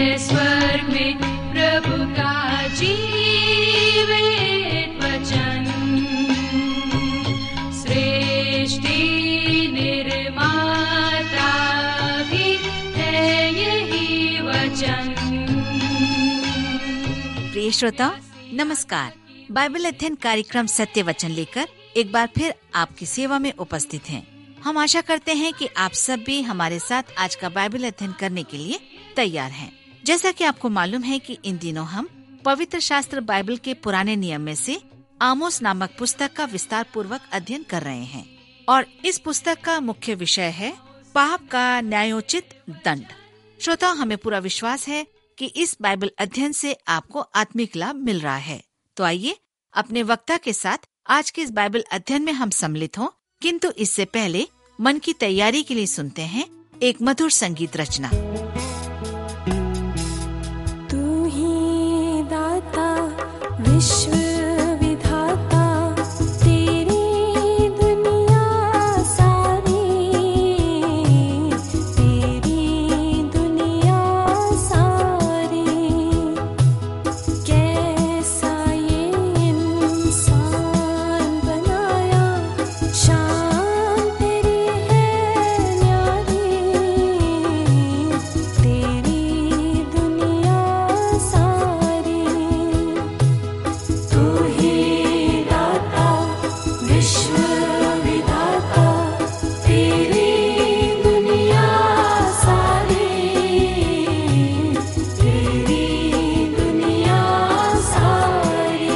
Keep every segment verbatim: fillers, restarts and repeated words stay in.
है स्वर्ग में प्रभु का जीवित वचन। सृष्टि निर्माता भी है यही वचन। प्रिय श्रोता नमस्कार। बाइबल अध्ययन कार्यक्रम सत्य वचन लेकर एक बार फिर आपकी सेवा में उपस्थित हैं। हम आशा करते हैं कि आप सब भी हमारे साथ आज का बाइबल अध्ययन करने के लिए तैयार हैं। जैसा कि आपको मालूम है कि इन दिनों हम पवित्र शास्त्र बाइबल के पुराने नियम में से आमोस नामक पुस्तक का विस्तार पूर्वक अध्ययन कर रहे हैं और इस पुस्तक का मुख्य विषय है पाप का न्यायोचित दंड। श्रोता, हमें पूरा विश्वास है कि इस बाइबल अध्ययन से आपको आत्मिक लाभ मिल रहा है। तो आइए अपने वक्ता के साथ आज के इस बाइबल अध्ययन में हम सम्मिलित हों, किंतु इससे पहले मन की तैयारी के लिए सुनते हैं एक मधुर संगीत रचना। तू ही दाता विश्व विधाता, तेरी दुनिया सारी, तेरी दुनिया सारी। कैसा ये इंसान बनाया, शान तेरी है न्यारी, तेरी दुनिया सारी। तू ही दाता विश्व विधाता, तेरी दुनिया सारी, तेरी दुनिया सारी।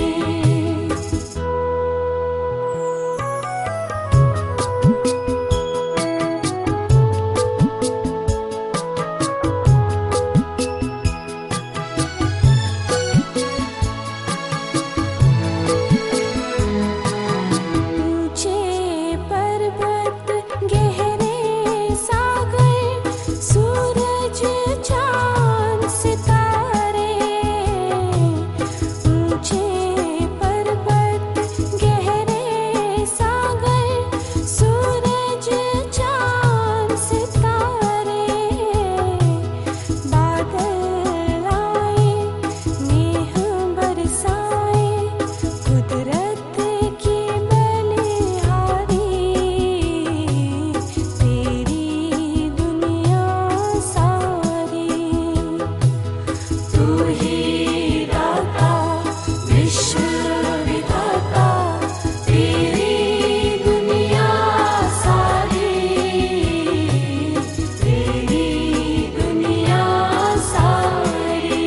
ऊंचे पर्वत गहरे सागर, सूरज चांद सितारे। ऊंचे पर्वत गहरे सागर, सूरज चांद सितारे। बादल आए मेघ बरसाए, कुदरत की बलिहारी, तेरी दुनिया सारी। तू ही दाता विश्व विधाता, तेरी दुनिया सारी, तेरी दुनिया सारी।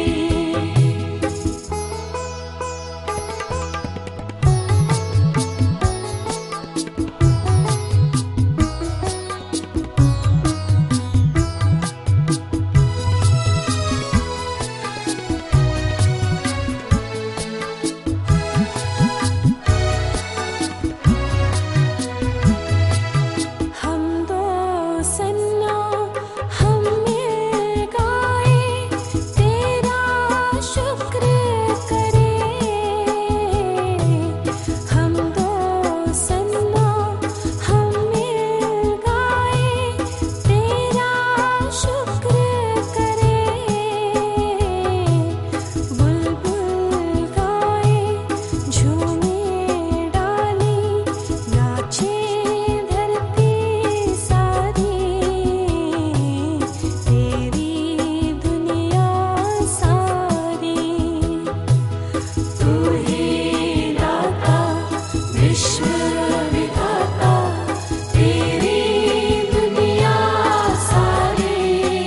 हम दो सन्ना हम मिल गाए, तेरा शुक्र करे। हम दो सन्ना हम मिल गाए, तेरा शुक्र करे। बुलबुल गाए झूमे डाली, नाचे धरती सारी, तेरी दुनिया सारी। तू ही दाता विश्व विधाता, तेरी दुनिया सारी,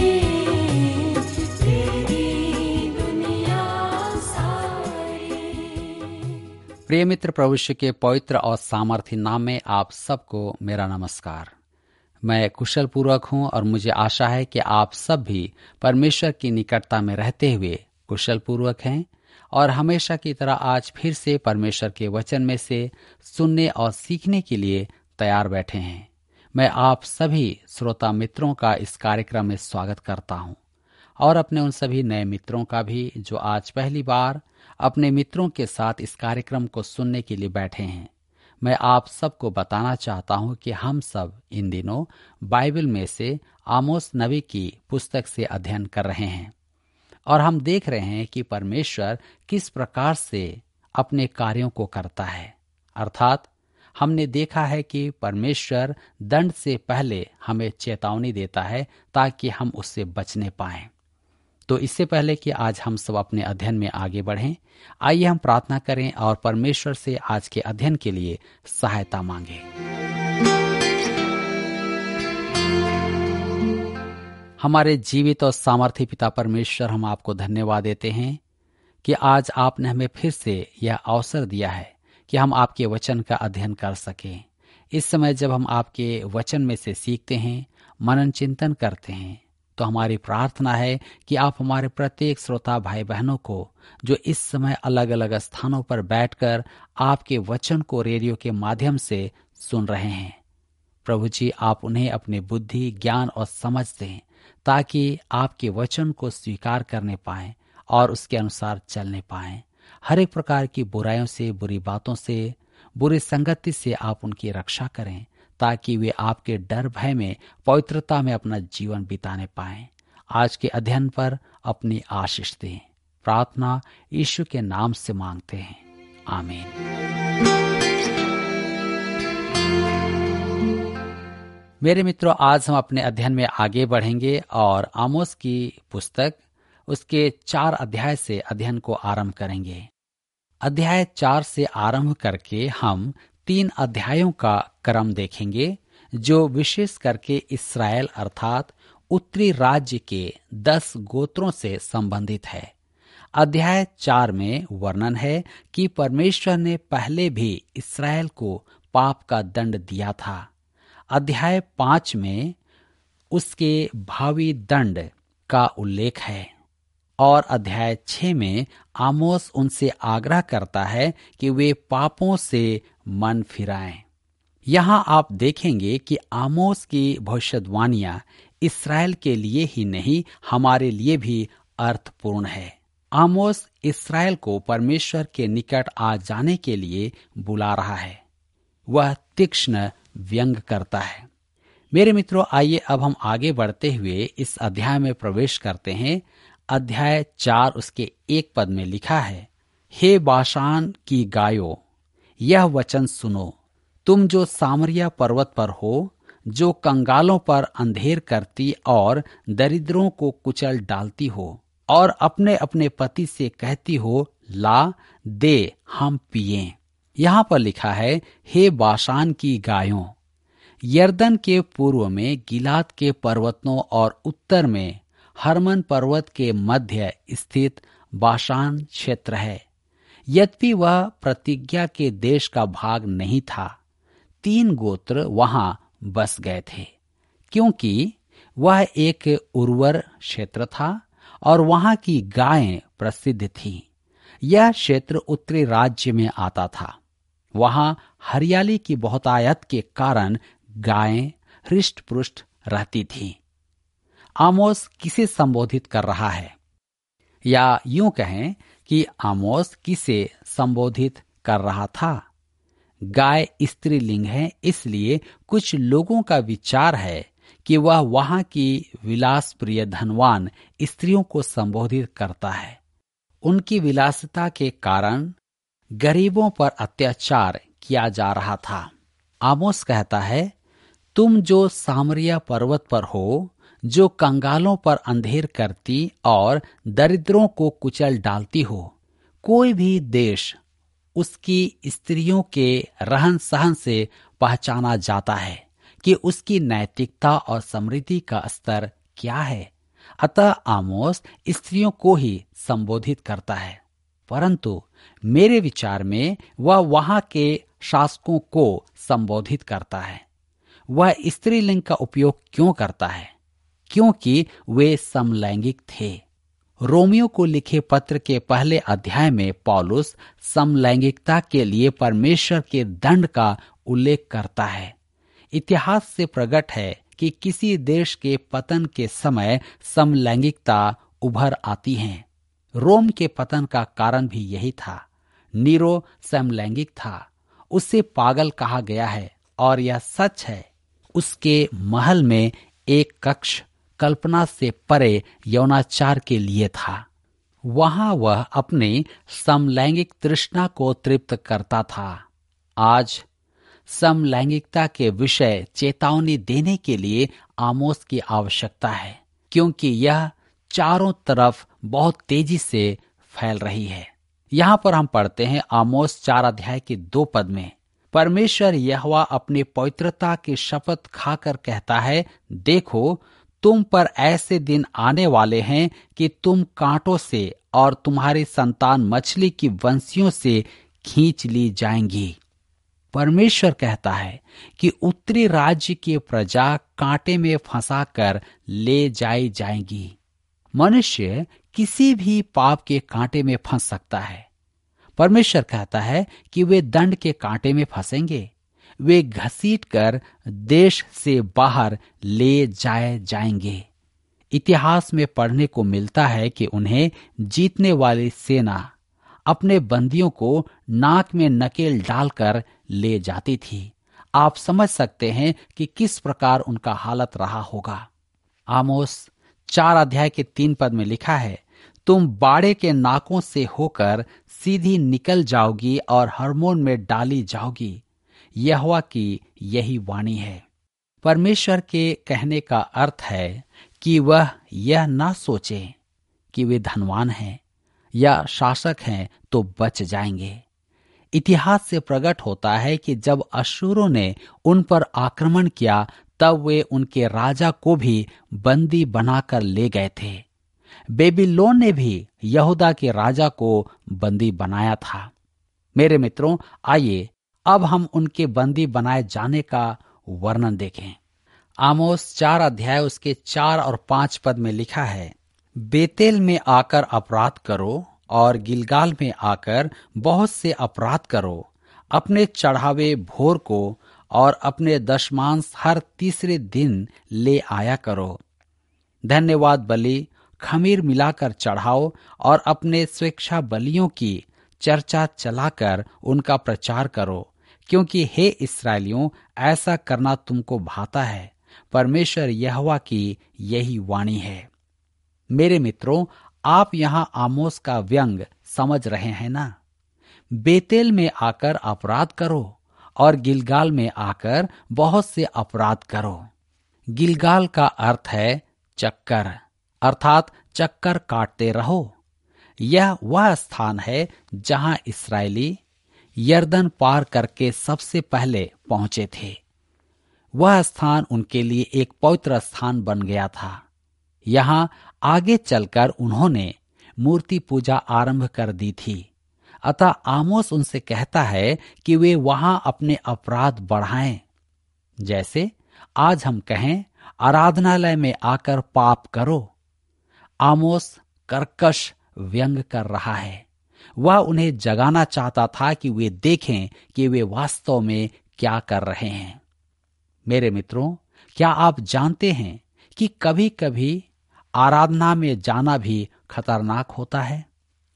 तेरी दुनिया सारी। प्रिय मित्र, प्रभु यीशु के पवित्र और सामर्थी नाम में आप सबको मेरा नमस्कार। मैं कुशल पूर्वक हूँ और मुझे आशा है कि आप सब भी परमेश्वर की निकटता में रहते हुए कुशल पूर्वक हैं और हमेशा की तरह आज फिर से परमेश्वर के वचन में से सुनने और सीखने के लिए तैयार बैठे हैं। मैं आप सभी श्रोता मित्रों का इस कार्यक्रम में स्वागत करता हूँ और अपने उन सभी नए मित्रों का भी जो आज पहली बार अपने मित्रों के साथ इस कार्यक्रम को सुनने के लिए बैठे हैं। मैं आप सबको बताना चाहता हूं कि हम सब इन दिनों बाइबल में से आमोस नबी की पुस्तक से अध्ययन कर रहे हैं। और हम देख रहे हैं कि परमेश्वर किस प्रकार से अपने कार्यों को करता है। अर्थात हमने देखा है कि परमेश्वर दंड से पहले हमें चेतावनी देता है ताकि हम उससे बचने पाएं। तो इससे पहले कि आज हम सब अपने अध्ययन में आगे बढ़ें, आइए हम प्रार्थना करें और परमेश्वर से आज के अध्ययन के लिए सहायता मांगें। हमारे जीवित और सामर्थी पिता परमेश्वर, हम आपको धन्यवाद देते हैं कि आज आपने हमें फिर से यह अवसर दिया है कि हम आपके वचन का अध्ययन कर सकें। इस समय जब हम आपके वचन में से सीखते हैं, मनन चिंतन करते हैं, तो हमारी प्रार्थना है कि आप हमारे प्रत्येक श्रोता भाई बहनों को जो इस समय अलग अलग स्थानों पर बैठकर आपके वचन को रेडियो के माध्यम से सुन रहे हैं, प्रभु जी आप उन्हें अपने बुद्धि, ज्ञान और समझ दें ताकि आपके वचन को स्वीकार करने पाएं और उसके अनुसार चलने पाएं। हर एक प्रकार की बुराइयों से, बुरी बातों से, बुरी संगति से आप उनकी रक्षा करें ताकि वे आपके डर भय में, पवित्रता में अपना जीवन बिताने पाएं। आज के अध्ययन पर अपनी आशीष दें। प्रार्थना यीशु के नाम से मांगते हैं, आमीन। मेरे मित्रों, आज हम अपने अध्ययन में आगे बढ़ेंगे और आमोस की पुस्तक उसके चार अध्याय से अध्ययन को आरंभ करेंगे। अध्याय चार से आरंभ करके हम तीन अध्यायों का क्रम देखेंगे जो विशेष करके इस्राएल अर्थात उत्तरी राज्य के दस गोत्रों से संबंधित है। अध्याय चार में वर्णन है कि परमेश्वर ने पहले भी इस्राएल को पाप का दंड दिया था। अध्याय पांच में उसके भावी दंड का उल्लेख है और अध्याय छह में आमोस उनसे आग्रह करता है कि वे पापों से मन फिराएं। यहाँ आप देखेंगे कि आमोस की भविष्यवाणियां इस्राएल के लिए ही नहीं, हमारे लिए भी अर्थपूर्ण है। आमोस इस्राएल को परमेश्वर के निकट आ जाने के लिए बुला रहा है। वह तीक्ष्ण व्यंग करता है। मेरे मित्रों, आइए अब हम आगे बढ़ते हुए इस अध्याय में प्रवेश करते हैं। अध्याय चार उसके एक पद में लिखा है, हे बाशान की गायो, यह वचन सुनो, तुम जो सामरिया पर्वत पर हो, जो कंगालों पर अंधेर करती और दरिद्रों को कुचल डालती हो और अपने अपने पति से कहती हो, ला दे हम पिएं। यहाँ पर लिखा है, हे बाशान की गायों। यर्दन के पूर्व में गिलाद के पर्वतों और उत्तर में हरमन पर्वत के मध्य स्थित बाशान क्षेत्र है। यद्यपि वह प्रतिज्ञा के देश का भाग नहीं था, तीन गोत्र वहां बस गए थे क्योंकि वह एक उर्वर क्षेत्र था और वहां की गायें प्रसिद्ध थीं। यह क्षेत्र उत्तरी राज्य में आता था। वहां हरियाली की बहुतायत के कारण गायें हृष्ट पुष्ट रहती थीं। आमोस किसे संबोधित कर रहा है, या यूं कहें कि आमोस किसे संबोधित कर रहा था? गाय स्त्रीलिंग है, इसलिए कुछ लोगों का विचार है कि वह वहां की विलास प्रिय धनवान स्त्रियों को संबोधित करता है। उनकी विलासिता के कारण गरीबों पर अत्याचार किया जा रहा था। आमोस कहता है, तुम जो सामरिया पर्वत पर हो, जो कंगालों पर अंधेर करती और दरिद्रों को कुचल डालती हो। कोई भी देश उसकी स्त्रियों के रहन सहन से पहचाना जाता है कि उसकी नैतिकता और समृद्धि का स्तर क्या है। अतः आमोस स्त्रियों को ही संबोधित करता है, परंतु मेरे विचार में वह वहां के शासकों को संबोधित करता है। वह स्त्रीलिंग का उपयोग क्यों करता है? क्योंकि वे समलैंगिक थे। रोमियो को लिखे पत्र के पहले अध्याय में पौलुस समलैंगिकता के लिए परमेश्वर के दंड का उल्लेख करता है। इतिहास से प्रकट है कि किसी देश के पतन के समय समलैंगिकता उभर आती है। रोम के पतन का कारण भी यही था। नीरो समलैंगिक था, उसे पागल कहा गया है और यह सच है। उसके महल में एक कक्ष कल्पना से परे यौनाचार के लिए था। वहां वह अपनी समलैंगिक तृष्णा को तृप्त करता था। आज समलैंगिकता के विषय चेतावनी देने के लिए आमोस की आवश्यकता है, क्योंकि यह चारों तरफ बहुत तेजी से फैल रही है। यहाँ पर हम पढ़ते हैं आमोस चार अध्याय के दो पद में, परमेश्वर यहोवा अपनी पवित्रता की शपथ खाकर कहता है, देखो तुम पर ऐसे दिन आने वाले हैं कि तुम कांटों से और तुम्हारी संतान मछली की वंशियों से खींच ली जाएंगी। परमेश्वर कहता है कि उत्तरी राज्य की प्रजा कांटे में फंसाकर ले जाई जाएंगी। मनुष्य किसी भी पाप के कांटे में फंस सकता है। परमेश्वर कहता है कि वे दंड के कांटे में फंसेंगे, वे घसीट कर देश से बाहर ले जाए जाएंगे। इतिहास में पढ़ने को मिलता है कि उन्हें जीतने वाली सेना अपने बंदियों को नाक में नकेल डालकर ले जाती थी। आप समझ सकते हैं कि किस प्रकार उनका हालत रहा होगा। आमोस चार अध्याय के तीन पद में लिखा है, तुम बाड़े के नाकों से होकर सीधी निकल जाओगी और हर्मोन में डाली जाओगी। यहोवा की यही वाणी है। परमेश्वर के कहने का अर्थ है कि वह यह ना सोचे कि वे धनवान हैं या शासक हैं तो बच जाएंगे। इतिहास से प्रकट होता है कि जब अश्शूरों ने उन पर आक्रमण किया तब वे उनके राजा को भी बंदी बनाकर ले गए थे। बेबीलोन ने भी यहूदा के राजा को बंदी बनाया था। मेरे मित्रों, आइए अब हम उनके बंदी बनाए जाने का वर्णन देखें। आमोस चार अध्याय उसके चार और पांच पद में लिखा है, बेतेल में आकर अपराध करो और गिलगाल में आकर बहुत से अपराध करो। अपने चढ़ावे भोर को और अपने दशमांश हर तीसरे दिन ले आया करो। धन्यवाद बलि खमीर मिलाकर चढ़ाओ और अपने स्वेच्छा बलियों की चर्चा चलाकर उनका प्रचार करो, क्योंकि हे इस्राएलियों, ऐसा करना तुमको भाता है। परमेश्वर यहोवा की यही वाणी है। मेरे मित्रों, आप यहाँ आमोस का व्यंग समझ रहे हैं ना? बेतेल में आकर अपराध करो और गिलगाल में आकर बहुत से अपराध करो। गिलगाल का अर्थ है चक्कर, अर्थात चक्कर काटते रहो। यह वह स्थान है जहां इस्राएली यर्दन पार करके सबसे पहले पहुंचे थे। वह स्थान उनके लिए एक पवित्र स्थान बन गया था। यहां आगे चलकर उन्होंने मूर्ति पूजा आरंभ कर दी थी। अतः आमोस उनसे कहता है कि वे वहां अपने अपराध बढ़ाएं। जैसे आज हम कहें, आराधनालय में आकर पाप करो। आमोस कर्कश व्यंग कर रहा है। वह उन्हें जगाना चाहता था कि वे देखें कि वे वास्तव में क्या कर रहे हैं। मेरे मित्रों, क्या आप जानते हैं कि कभी कभी आराधना में जाना भी खतरनाक होता है?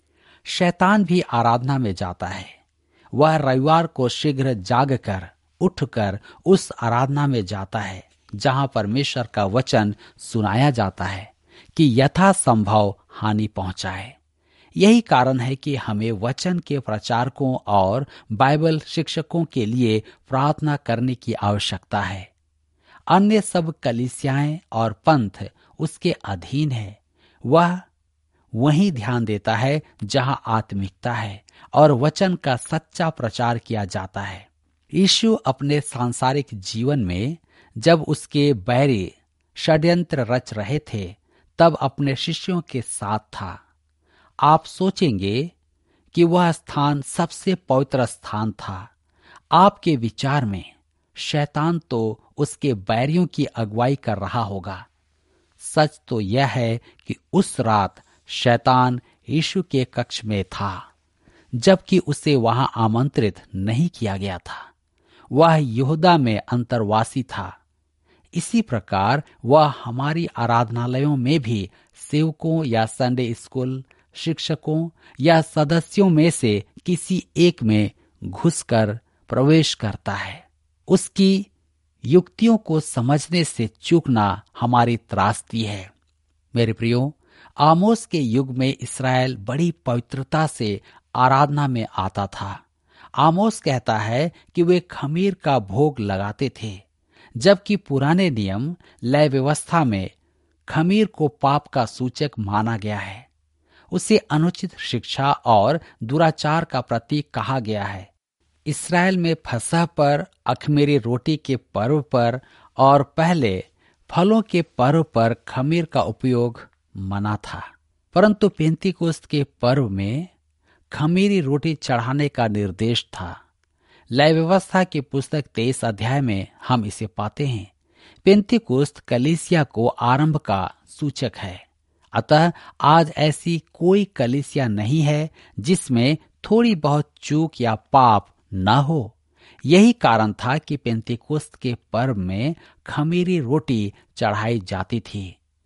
शैतान भी आराधना में जाता है। वह रविवार को शीघ्र जागकर उठकर उस आराधना में जाता है जहां परमेश्वर का वचन सुनाया जाता है कि यथासंभव हानि पहुंचाए। यही कारण है कि हमें वचन के प्रचारकों और बाइबल शिक्षकों के लिए प्रार्थना करने की आवश्यकता है। अन्य सब कलीसियाएं और पंथ उसके अधीन है। वह वहीं ध्यान देता है जहां आत्मिकता है और वचन का सच्चा प्रचार किया जाता है। यीशु अपने सांसारिक जीवन में जब उसके बैरी षड्यंत्र रच रहे थे तब अपने शिष्यों के साथ था। आप सोचेंगे कि वह स्थान सबसे पवित्र स्थान था। आपके विचार में शैतान तो उसके बैरियों की अगुवाई कर रहा होगा। सच तो यह है कि उस रात शैतान यीशु के कक्ष में था, जबकि उसे वहां आमंत्रित नहीं किया गया था। वह यहूदा में अंतर्वासी था। इसी प्रकार वह हमारी आराधनालयों में भी सेवकों या संडे स्कूल शिक्षकों या सदस्यों में से किसी एक में घुसकर प्रवेश करता है। उसकी युक्तियों को समझने से चूकना हमारी त्रासदी है। मेरे प्रियो, आमोस के युग में इसराइल बड़ी पवित्रता से आराधना में आता था। आमोस कहता है कि वे खमीर का भोग लगाते थे, जबकि पुराने नियम लय व्यवस्था में खमीर को पाप का सूचक माना गया है। उसे अनुचित शिक्षा और दुराचार का प्रतीक कहा गया है। इसराइल में फसह पर, अखमीरी रोटी के पर्व पर और पहले फलों के पर्व पर खमीर का उपयोग मना था, परंतु पेंतीकोस्त के पर्व में खमीरी रोटी चढ़ाने का निर्देश था। लय व्यवस्था की पुस्तक तेईस अध्याय में हम इसे पाते हैं। पेंतीकोस्त कलीसिया को आरंभ का सूचक है। अतः आज ऐसी कोई कलीसिया नहीं है जिसमें थोड़ी बहुत चूक या पाप न हो। यही कारण था कि पेंतीकोस्त के पर्व में खमीरी रोटी चढ़ाई जाती थी।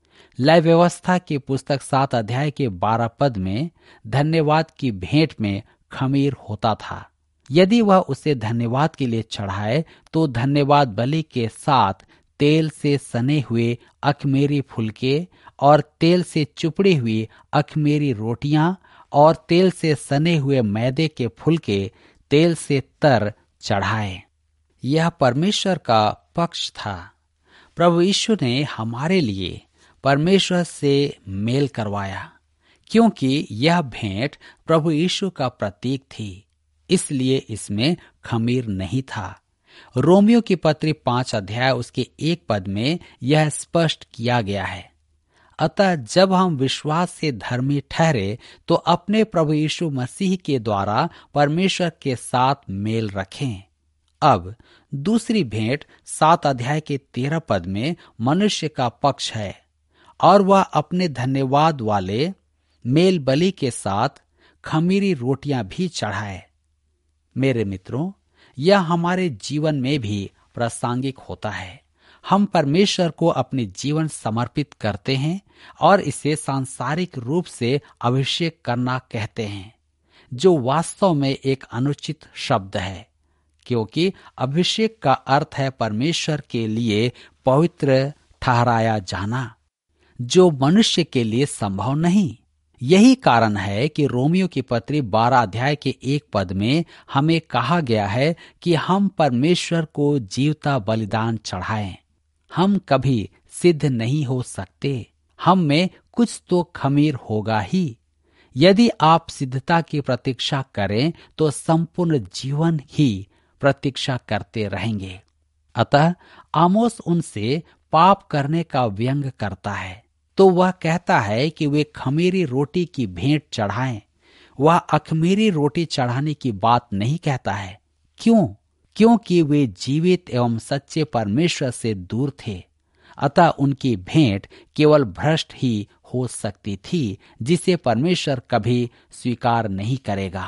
लय व्यवस्था की पुस्तक सात अध्याय के बारह पद में धन्यवाद की भेंट में खमीर होता था। यदि वह उसे धन्यवाद के लिए चढ़ाए तो धन्यवाद बलि के साथ तेल से सने हुए अखमेरी फुलके और तेल से चुपड़ी हुई अखमेरी रोटियां और तेल से सने हुए मैदे के फुलके तेल से तर चढ़ाए। यह परमेश्वर का पक्ष था। प्रभु यीशु ने हमारे लिए परमेश्वर से मेल करवाया, क्योंकि यह भेंट प्रभु यीशु का प्रतीक थी, इसलिए इसमें खमीर नहीं था। रोमियो की पत्री पांच अध्याय उसके एक पद में यह स्पष्ट किया गया है। अतः जब हम विश्वास से धर्मी ठहरे तो अपने प्रभु यीशु मसीह के द्वारा परमेश्वर के साथ मेल रखें। अब दूसरी भेंट सात अध्याय के तेरह पद में मनुष्य का पक्ष है और वह अपने धन्यवाद वाले मेल बलि के साथ खमीरी रोटियां भी चढ़ाए। मेरे मित्रों, यह हमारे जीवन में भी प्रासंगिक होता है। हम परमेश्वर को अपने जीवन समर्पित करते हैं और इसे सांसारिक रूप से अभिषेक करना कहते हैं, जो वास्तव में एक अनुचित शब्द है, क्योंकि अभिषेक का अर्थ है परमेश्वर के लिए पवित्र ठहराया जाना, जो मनुष्य के लिए संभव नहीं। यही कारण है कि रोमियो की पत्री बारह अध्याय के एक पद में हमें कहा गया है कि हम परमेश्वर को जीवता बलिदान चढ़ाएं। हम कभी सिद्ध नहीं हो सकते, हम में कुछ तो खमीर होगा ही। यदि आप सिद्धता की प्रतीक्षा करें तो संपूर्ण जीवन ही प्रतीक्षा करते रहेंगे। अतः आमोस उनसे पाप करने का व्यंग करता है, तो वह कहता है कि वे खमीरी रोटी की भेंट चढ़ाएं। वह अखमीरी रोटी चढ़ाने की बात नहीं कहता है। क्यों? क्योंकि वे जीवित एवं सच्चे परमेश्वर से दूर थे। अतः उनकी भेंट केवल भ्रष्ट ही हो सकती थी, जिसे परमेश्वर कभी स्वीकार नहीं करेगा।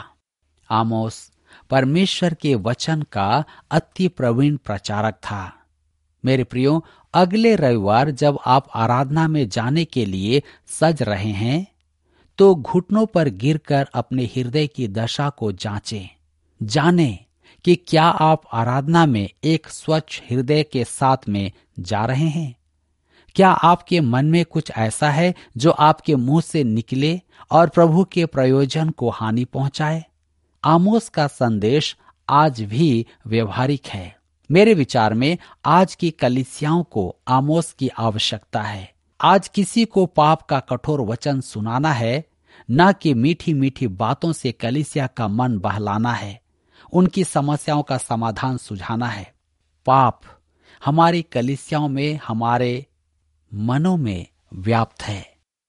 आमोस परमेश्वर के वचन का अति प्रवीण प्रचारक था। मेरे प्रियो, अगले रविवार जब आप आराधना में जाने के लिए सज रहे हैं तो घुटनों पर गिरकर अपने हृदय की दशा को जांचें। जानें कि क्या आप आराधना में एक स्वच्छ हृदय के साथ में जा रहे हैं। क्या आपके मन में कुछ ऐसा है जो आपके मुंह से निकले और प्रभु के प्रयोजन को हानि पहुंचाए? आमोस का संदेश आज भी व्यवहारिक है। मेरे विचार में आज की कलीसियाओं को आमोस की आवश्यकता है। आज किसी को पाप का कठोर वचन सुनाना है, न कि मीठी मीठी बातों से कलीसिया का मन बहलाना है, उनकी समस्याओं का समाधान सुझाना है। पाप हमारी कलीसियाओं में, हमारे मनों में व्याप्त है।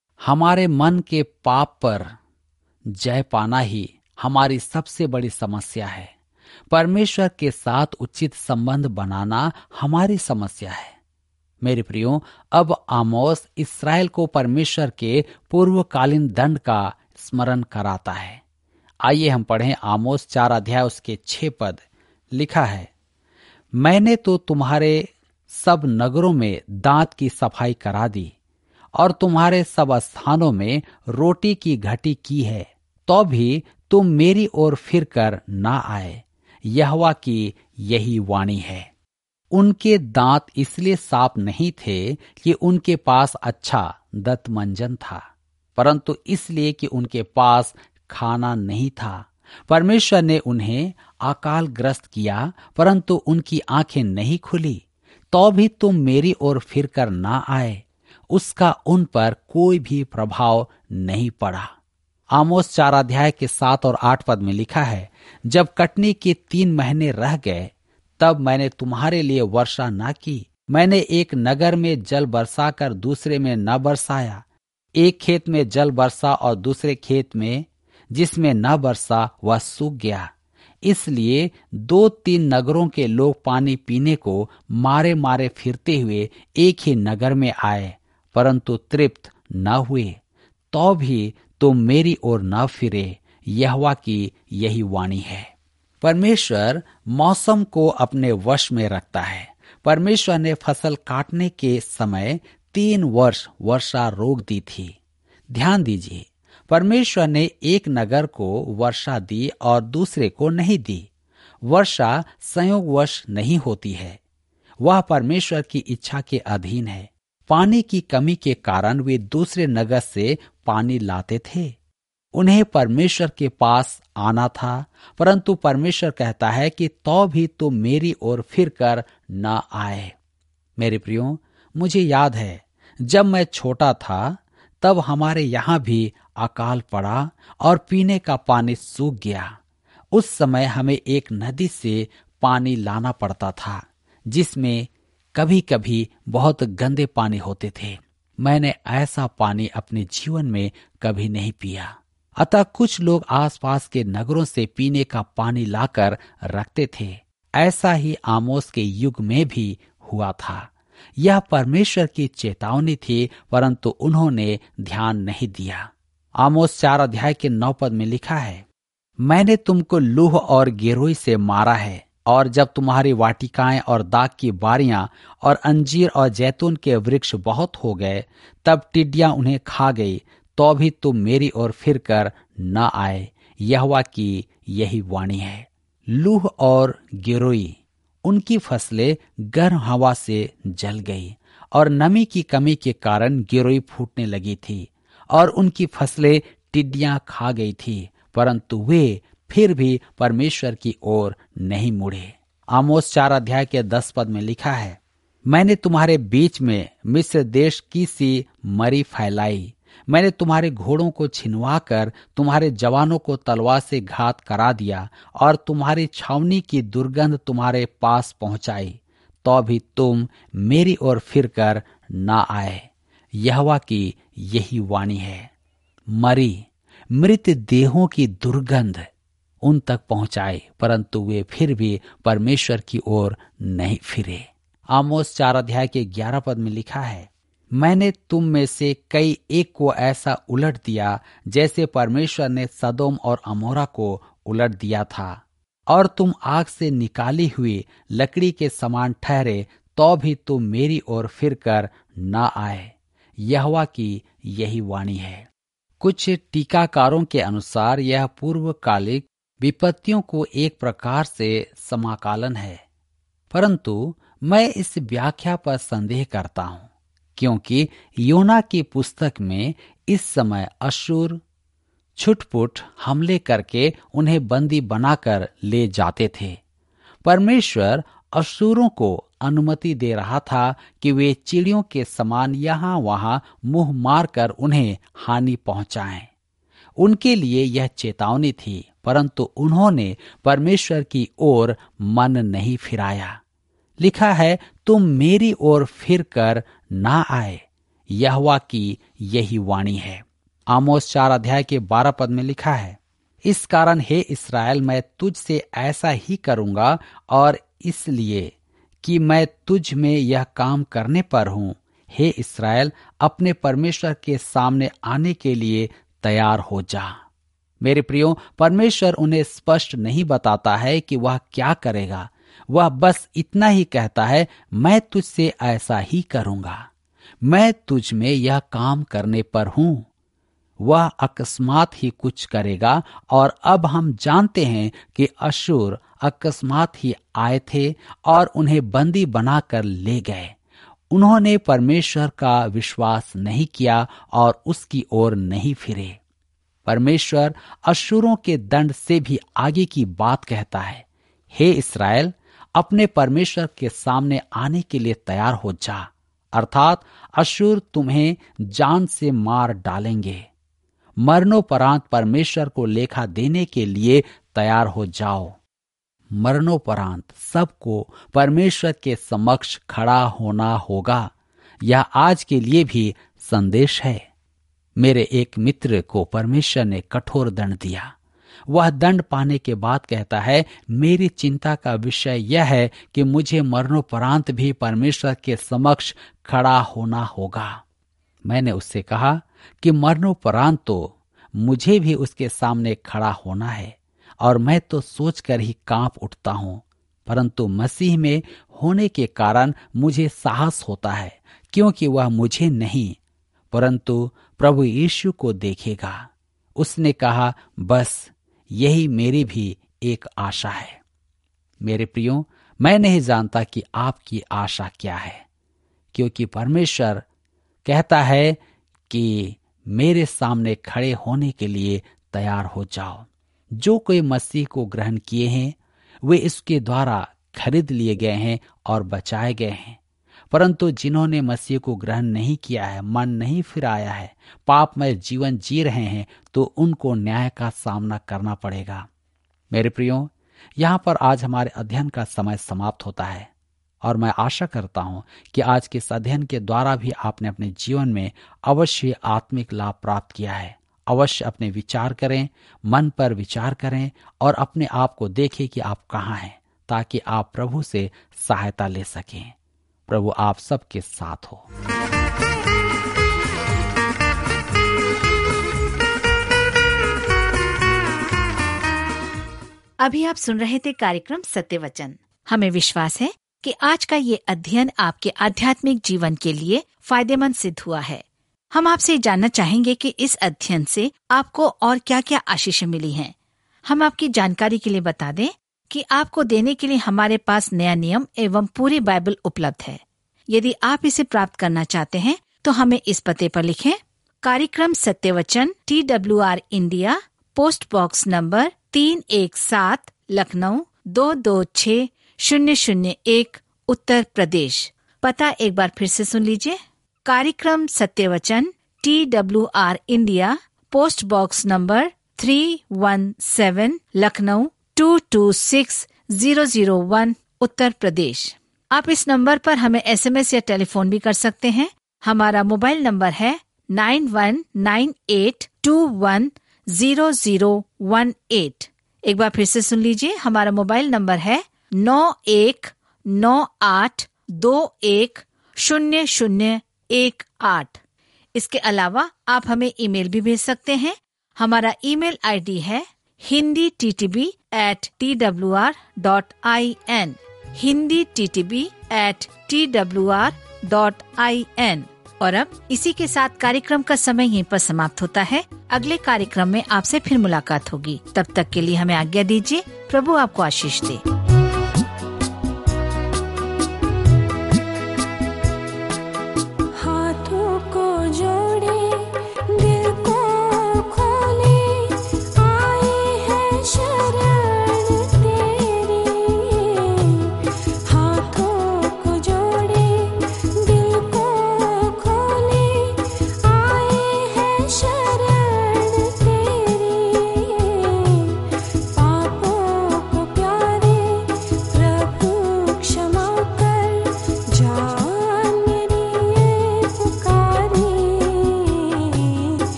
हमारे मन के पाप पर जय पाना ही हमारी सबसे बड़ी समस्या है। परमेश्वर के साथ उचित संबंध बनाना हमारी समस्या है। मेरे प्रियो, अब आमोस इस्राएल को परमेश्वर के पूर्वकालीन दंड का स्मरण कराता है। आइए हम पढ़ें आमोस चार अध्याय उसके छह पद। लिखा है, मैंने तो तुम्हारे सब नगरों में दांत की सफाई करा दी और तुम्हारे सब स्थानों में रोटी की घटी की है, तो भी तुम मेरी ओर फिरकर ना आए। यहोवा की यही वाणी है। उनके दांत इसलिए साफ नहीं थे कि उनके पास अच्छा दंतमंजन था, परंतु इसलिए कि उनके पास खाना नहीं था। परमेश्वर ने उन्हें अकालग्रस्त किया, परंतु उनकी आंखें नहीं खुली। तो भी तुम मेरी ओर फिरकर ना आए, उसका उन पर कोई भी प्रभाव नहीं पड़ा। आमोस चार अध्याय के सात और आठ पद में लिखा है, जब कटनी के तीन महीने रह गए, तब मैंने तुम्हारे लिए वर्षा न की। मैंने एक नगर में जल बरसाकर दूसरे में न बरसाया। एक खेत में जल बरसा और दूसरे खेत में जिसमें न बरसा वह सूख गया। इसलिए दो तीन नगरों के लोग पानी पीने को मारे मारे फिरते हुए एक ही नगर में आए, परंतु तृप्त न हुए। तो भी तुम मेरी ओर न फिरे, यहोवा की यही वाणी है। परमेश्वर मौसम को अपने वश में रखता है। परमेश्वर ने फसल काटने के समय तीन वर्ष वर्षा रोक दी थी। ध्यान दीजिए, परमेश्वर ने एक नगर को वर्षा दी और दूसरे को नहीं दी। वर्षा संयोगवश नहीं होती है, वह परमेश्वर की इच्छा के अधीन है। पानी की कमी के कारण वे दूसरे नगर से पानी लाते थे। उन्हें परमेश्वर के पास आना था, परंतु परमेश्वर कहता है कि तो भी तुम मेरी ओर फिरकर न आए। मेरे प्रियो, मुझे याद है जब मैं छोटा था तब हमारे यहाँ भी अकाल पड़ा और पीने का पानी सूख गया। उस समय हमें एक नदी से पानी लाना पड़ता था, जिसमें कभी कभी बहुत गंदे पानी होते थे। मैंने ऐसा पानी अपने जीवन में कभी नहीं पिया। अतः कुछ लोग आसपास के नगरों से पीने का पानी लाकर रखते थे। ऐसा ही आमोस के युग में भी हुआ था। यह परमेश्वर की चेतावनी थी, परंतु उन्होंने ध्यान नहीं दिया। आमोस चार अध्याय के नौ पद में लिखा है, मैंने तुमको लूह और गिरोई से मारा है, और जब तुम्हारी वाटिकाएं और दाख की बारियां और अंजीर और जैतून के वृक्ष बहुत हो गए, तब टिड्डियां उन्हें खा गई। तो भी तुम मेरी ओर फिरकर न आए, यहोवा की यही वाणी है। लूह और गिरोई, उनकी फसलें गर्म हवा से जल गई और नमी की कमी के कारण गिरोई फूटने लगी थी और उनकी फसलें टिड्डियां खा गई थी, परंतु वे फिर भी परमेश्वर की ओर नहीं मुड़े। आमोस चार अध्याय के दस पद में लिखा है, मैंने तुम्हारे बीच में मिस्र देश की सी मरी फैलाई। मैंने तुम्हारे घोड़ों को छिनवा कर तुम्हारे जवानों को तलवार से घात करा दिया और तुम्हारी छावनी की दुर्गंध तुम्हारे पास पहुंचाई। तो भी तुम मेरी ओर फिरकर ना आए, यहोवा की यही वाणी है। मरी मृत देहों की दुर्गंध उन तक पहुंचाए, परंतु वे फिर भी परमेश्वर की ओर नहीं फिरे। आमोस चार अध्याय के ग्यारह पद में लिखा है, मैंने तुम में से कई एक को ऐसा उलट दिया जैसे परमेश्वर ने सदोम और अमोरा को उलट दिया था, और तुम आग से निकाली हुई लकड़ी के समान ठहरे। तो भी तुम मेरी ओर फिरकर न आए, यहोवा की यही वाणी है। कुछ टीकाकारों के अनुसार यह पूर्वकालिक विपत्तियों को एक प्रकार से समाकलन है, परंतु मैं इस व्याख्या पर संदेह करता हूं, क्योंकि योना की पुस्तक में इस समय अशूर छुटपुट हमले करके उन्हें बंदी बनाकर ले जाते थे। परमेश्वर अशूरों को अनुमति दे रहा था कि वे चिड़ियों के समान यहां वहां मुंह मारकर उन्हें हानि पहुंचाएं। उनके लिए यह चेतावनी थी, परंतु उन्होंने परमेश्वर की ओर मन नहीं फिराया। लिखा है, तुम मेरी ओर फिरकर ना आए, यहोवा की यही वाणी है। आमोस चार अध्याय के बारह पद में लिखा है, इस कारण हे इस्राएल, मैं तुझ से ऐसा ही करूंगा, और इसलिए कि मैं तुझ में यह काम करने पर हूं। हे इस्राएल, अपने परमेश्वर के सामने आने के लिए तैयार हो जा। मेरे प्रियो, परमेश्वर उन्हें स्पष्ट नहीं बताता है कि वह क्या करेगा। वह बस इतना ही कहता है, मैं तुझसे ऐसा ही करूंगा, मैं तुझ में यह काम करने पर हूं। वह अकस्मात ही कुछ करेगा, और अब हम जानते हैं कि अशूर अकस्मात ही आए थे और उन्हें बंदी बनाकर ले गए। उन्होंने परमेश्वर का विश्वास नहीं किया और उसकी ओर नहीं फिरे। परमेश्वर अश्शूरों के दंड से भी आगे की बात कहता है, हे इस्राएल, अपने परमेश्वर के सामने आने के लिए तैयार हो जा, अर्थात अश्शूर तुम्हें जान से मार डालेंगे। मरणोपरांत परमेश्वर को लेखा देने के लिए तैयार हो जाओ। मरणोपरांत सबको परमेश्वर के समक्ष खड़ा होना होगा। यह आज के लिए भी संदेश है। मेरे एक मित्र को परमेश्वर ने कठोर दंड दिया। वह दंड पाने के बाद कहता है, मेरी चिंता का विषय यह है कि मुझे मरणोपरांत भी परमेश्वर के समक्ष खड़ा होना होगा। मैंने उससे कहा कि मरणोपरांत तो मुझे भी उसके सामने खड़ा होना है और मैं तो सोचकर ही कांप उठता हूं, परंतु मसीह में होने के कारण मुझे साहस होता है, क्योंकि वह मुझे नहीं परंतु प्रभु यीशु को देखेगा। उसने कहा, बस यही मेरी भी एक आशा है। मेरे प्रियो, मैं नहीं जानता कि आपकी आशा क्या है, क्योंकि परमेश्वर कहता है कि मेरे सामने खड़े होने के लिए तैयार हो जाओ। जो कोई मसीह को ग्रहण किए हैं वे इसके द्वारा खरीद लिए गए हैं और बचाए गए हैं, परंतु जिन्होंने मसीह को ग्रहण नहीं किया है, मन नहीं फिराया है, पापमय जीवन जी रहे हैं, तो उनको न्याय का सामना करना पड़ेगा। मेरे प्रियो, यहाँ पर आज हमारे अध्ययन का समय समाप्त होता है और मैं आशा करता हूँ कि आज के इस अध्ययन के द्वारा भी आपने अपने जीवन में अवश्य आत्मिक लाभ प्राप्त किया है। अवश्य अपने विचार करें, मन पर विचार करें और अपने आप को देखें कि आप कहाँ हैं, ताकि आप प्रभु से सहायता ले सकें। प्रभु आप सबके साथ हो। अभी आप सुन रहे थे कार्यक्रम सत्य वचन। हमें विश्वास है कि आज का ये अध्ययन आपके आध्यात्मिक जीवन के लिए फायदेमंद सिद्ध हुआ है। हम आपसे जानना चाहेंगे कि इस अध्ययन से आपको और क्या क्या आशीषें मिली हैं। हम आपकी जानकारी के लिए बता दें कि आपको देने के लिए हमारे पास नया नियम एवं पूरी बाइबल उपलब्ध है। यदि आप इसे प्राप्त करना चाहते हैं तो हमें इस पते पर लिखें। कार्यक्रम सत्य वचन, T W R India, post box number तीन एक सात, लखनऊ दो दो छः शून्य शून्य एक, उत्तर प्रदेश। पता एक बार फिर से सुन लीजिए। कार्यक्रम सत्य वचन, T W R India, post box number three one seven, Lucknow two two six zero zero one, Uttar Pradesh. आप इस नंबर पर हमें एसएमएस या टेलीफोन भी कर सकते हैं। हमारा मोबाइल नंबर है nine one nine eight two one zero zero one eight. एक बार फिर से सुन लीजिए। हमारा मोबाइल नंबर है नौ एक नौ आठ दो एक शून्य शून्य एक आठ। इसके अलावा आप हमें ईमेल भी भेज सकते हैं। हमारा ईमेल आईडी है Hindi T T B at T W R dot I N, Hindi T T B at T W R dot I N. और अब इसी के साथ कार्यक्रम का समय यहीं पर समाप्त होता है। अगले कार्यक्रम में आपसे फिर मुलाकात होगी। तब तक के लिए हमें आज्ञा दीजिए। प्रभु आपको आशीष दे।